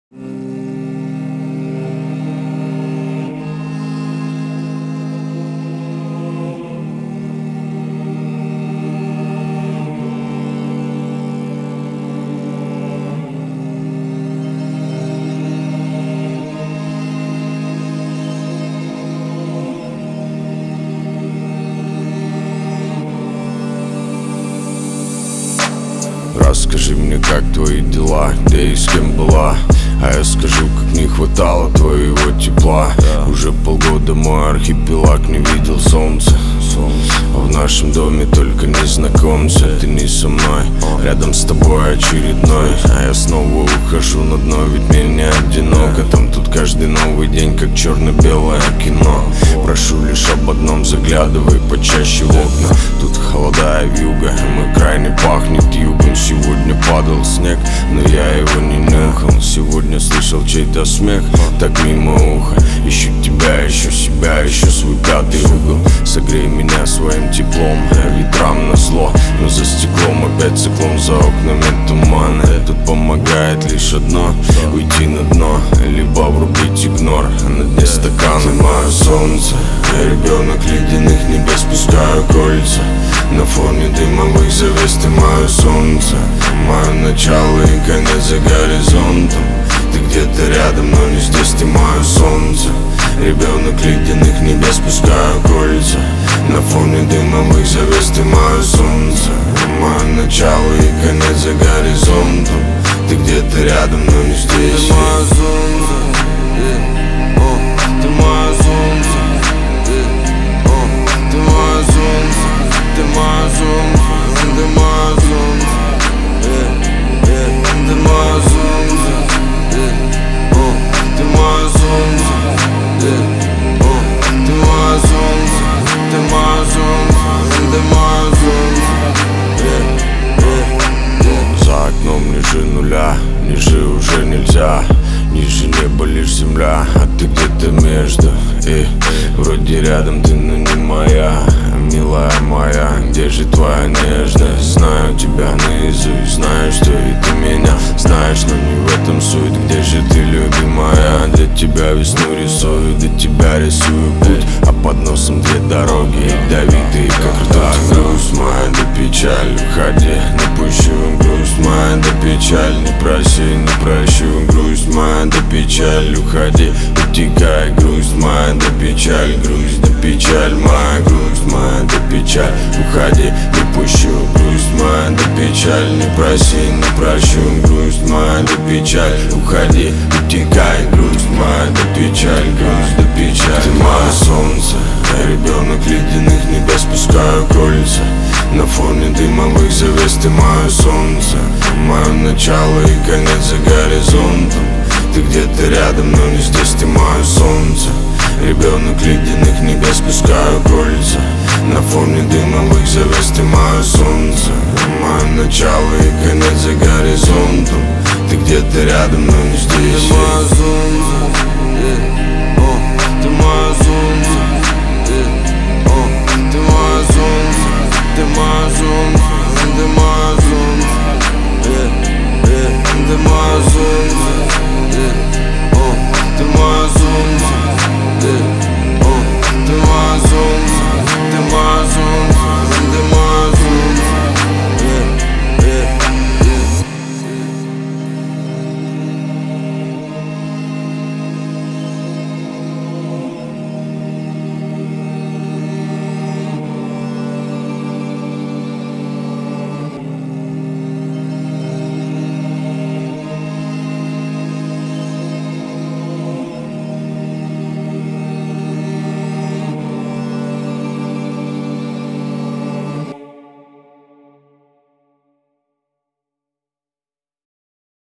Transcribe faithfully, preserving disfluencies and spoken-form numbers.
Расскажи мне, как твои дела, где и с кем была. А я скажу, как не хватало твоего тепла. Уже полгода мой архипелаг не видел солнца. А в нашем доме только незнакомцы. Ты не со мной, рядом с тобой очередной. А я снова ухожу на дно, ведь мне не одиноко. Там тут каждый новый день, как черно-белое кино. Прошу лишь об одном, заглядывай почаще в окна. Тут холода и вьюга, мы крайне пахнет югом. Сегодня падал снег, но я его не нюхал. Сегодня слышал чей-то смех, так мимо уха. Ищу тебя, ищу себя, ищу свой пятый угол. Согрей меня своим теплом, ветрам назло. Но за стеклом опять циклон, за окнами туман. Тут помогает лишь одно, уйти на дно, либо врубить игнор. На дне стакана мое солнце, ребенок ледяных небес, пускаю кольца. На фоне дымовых завес ты мое солнце, мое начало и конец за горизонтом. Ты где-то рядом, но не здесь, ты мое солнце. Ребенок ледяных небес, пускаю кольца. На фоне дымовых завес ты мое солнце, мое начало и конец за горизонтом. Ты где-то рядом, но не здесь. Ты мое солнце, ты мое солнце, ты мое солнце, ты мое солнце, ты мое солнце, ты мое солнце, ты мое солнце, ты мое солнце, ты мое солнце, ты мое солнце. За окном ниже нуля, ниже уже нельзя. Ниже неба лишь земля, а ты где-то между. И вроде рядом ты, но не моя, милая моя. Где же твоя нежность? Знаю тебя наизусть, знаю, что и ты меня знаешь, но не в этом суть. Где же ты, любимая? Для тебя весну рисую, для тебя рисую путь. А под носом две дороги, ядовитые, как ртуть. Грусть моя, да печаль, уходи, не пущу. Грусть моя, да печаль, не проси, не прощу. Грусть моя, да печаль, уходи, утекай. Грусть моя, да печаль, грусть, да печаль моя. Грусть моя, да печаль, уходи, не пущу. Грусть моя, да печаль, не проси, не прощу. Грусть моя, да печаль, уходи, утекай. Грусть моя, да печаль, грусть, да печаль. Ты мое солнце, ребенок ледяных небес, пускаю кольца. На фоне дымовых завес ты мое солнце, мое начало и конец за горизонтом. Ты где-то рядом, но не здесь, ты мое солнце. Ребенок ледяных небес, пускаю кольца. На фоне дымовых завес ты мое солнце, мое начало и конец за горизонтом. Ты где-то рядом, но не здесь. Ты мое солнце, ты мое солнце, ты мое солнце, ты мое солнце, ты мое солнце, ты мое солнце.